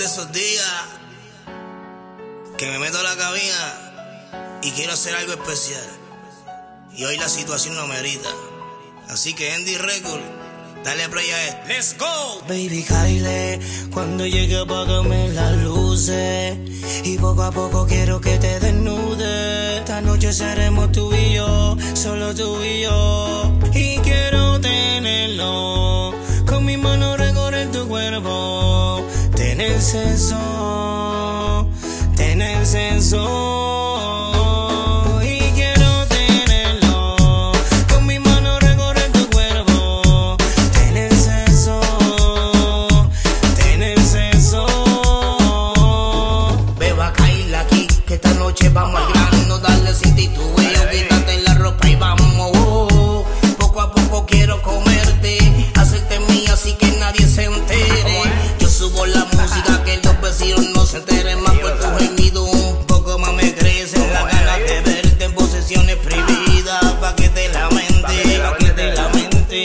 esos días que me meto a la cabina y quiero hacer algo especial. Y hoy la situación no merita. Así que Andy Record, dale play a esto. ¡Let's go! Baby, Kyle, cuando llegue apágame las luces y poco a poco quiero que te desnudes. Esta noche seremos tú y yo, solo tú y yo. Y quiero tenerlo, con mis manos recorrer tu cuerpo. Tener sexo, tener sexo. Vamos al grano, darle sin titubeo, quítate la ropa y vamos. Poco a poco quiero comerte, hacerte mía así que nadie se entere. Yo subo la música que los vecinos no se enteren más por tu gemido. Un poco más me crecen las ganas de verte en posesiones prohibidas. Pa' que te lamente, pa' que te lamente.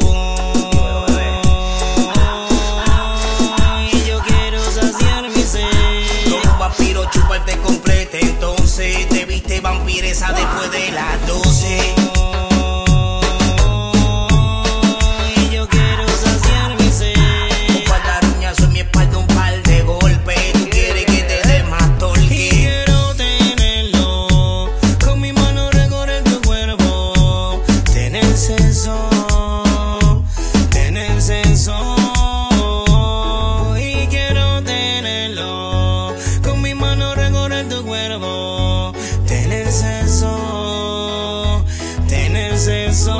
Y yo quiero saciar mi sed. Como vampiro chuparte complete. Entonces te viste vampiresa después de las 12. Y yo quiero saciar mi sed. Un par de uñas en mi espalda, un par de golpes. Tú quieres que te dé más torque. Y quiero tenerlo, con mi mano recorrer tu cuerpo. Tener sexo, tener sexo. Y quiero tenerlo, con mi mano recorrer tu cuerpo. Tener sexo, tener sexo.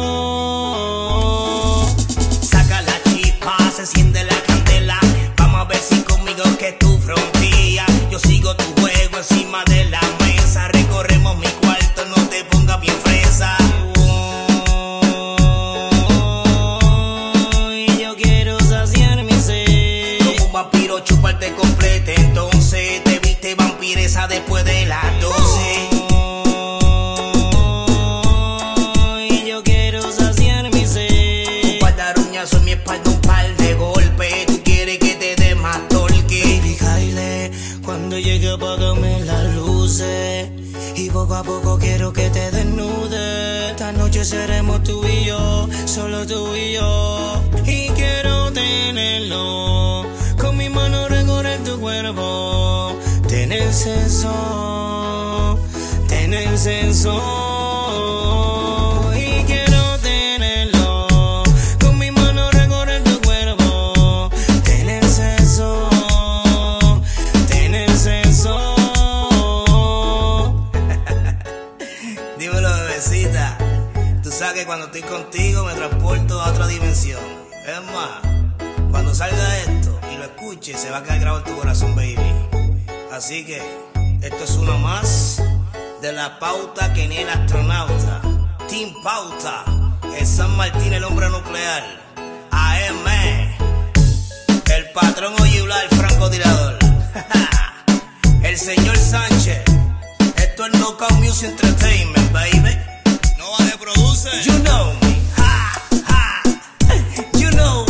Saca la chispa, se enciende la candela. Vamos a ver si conmigo que tu frontilla. Yo sigo tu juego encima de la mesa. Recorremos mi cuarto, no te pongas bien fresa. Y yo quiero saciar mi sed. Como un vampiro chuparte complete. Entonces te viste vampiresa después de las 12. Y yo quiero saciar mi sed. Un par de uñas en mi espalda, un par de golpes. Tú quieres que te dé más torque. Baby, Kyle, cuando llegue apágame las luces y poco a poco quiero que te desnudes. Esta noche seremos tú y yo, solo tú y yo. Y quiero tenerlo, con mi mano recorrer tu cuerpo. Tener sexo, tener sexo. Y quiero tenerlo, con mi mano recorrer tu cuerpo. Tener sexo, tener sexo. Dímelo, bebecita. Tú sabes que cuando estoy contigo me transporto a otra dimensión. Es más, cuando salga esto y lo escuches, se va a quedar grabado en tu corazón, baby. Así que esto es uno más de la pauta que ni el astronauta. Team Pauta, el San Martín, el hombre nuclear. AM, el patrón Oyula, el francotirador. El señor Sánchez. Esto es Knockout Music Entertainment, baby. No va de producer. You know me. Ha, ha. You know